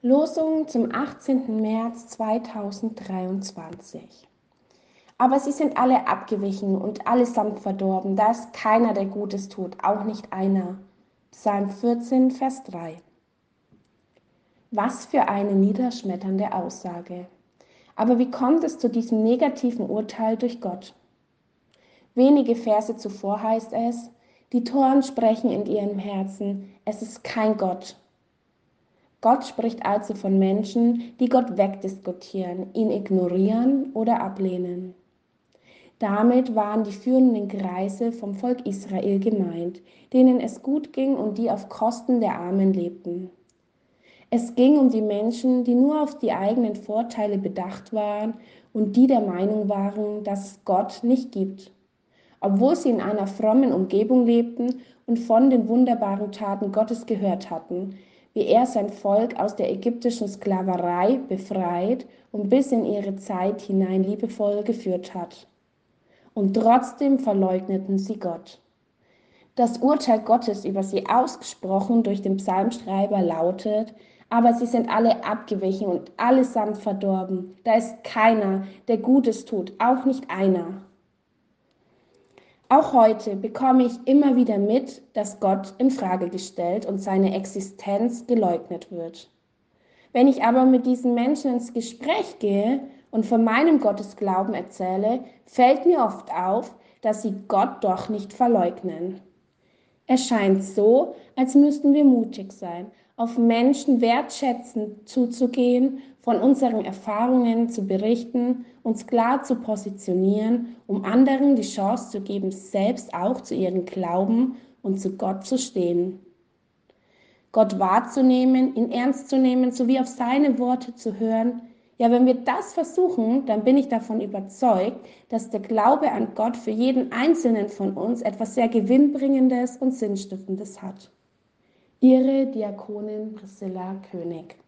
Losung zum 18. März 2023. Aber sie sind alle abgewichen und allesamt verdorben, da ist keiner, der Gutes tut, auch nicht einer. Psalm 14, Vers 3. Was für eine niederschmetternde Aussage. Aber wie kommt es zu diesem negativen Urteil durch Gott? Wenige Verse zuvor heißt es, die Toren sprechen in ihrem Herzen, es ist kein Gott. Gott spricht also von Menschen, die Gott wegdiskutieren, ihn ignorieren oder ablehnen. Damit waren die führenden Kreise vom Volk Israel gemeint, denen es gut ging und die auf Kosten der Armen lebten. Es ging um die Menschen, die nur auf die eigenen Vorteile bedacht waren und die der Meinung waren, dass es Gott nicht gibt. Obwohl sie in einer frommen Umgebung lebten und von den wunderbaren Taten Gottes gehört hatten, wie er sein Volk aus der ägyptischen Sklaverei befreit und bis in ihre Zeit hinein liebevoll geführt hat. Und trotzdem verleugneten sie Gott. Das Urteil Gottes über sie ausgesprochen durch den Psalmschreiber lautet, aber sie sind alle abgewichen und allesamt verdorben. Da ist keiner, der Gutes tut, auch nicht einer. Auch heute bekomme ich immer wieder mit, dass Gott in Frage gestellt und seine Existenz geleugnet wird. Wenn ich aber mit diesen Menschen ins Gespräch gehe und von meinem Gottesglauben erzähle, fällt mir oft auf, dass sie Gott doch nicht verleugnen. Es scheint so, als müssten wir mutig sein, auf Menschen wertschätzend zuzugehen, von unseren Erfahrungen zu berichten, uns klar zu positionieren, um anderen die Chance zu geben, selbst auch zu ihrem Glauben und zu Gott zu stehen. Gott wahrzunehmen, ihn ernst zu nehmen, sowie auf seine Worte zu hören. Ja, wenn wir das versuchen, dann bin ich davon überzeugt, dass der Glaube an Gott für jeden Einzelnen von uns etwas sehr Gewinnbringendes und Sinnstiftendes hat. Ihre Diakonin Priscilla König.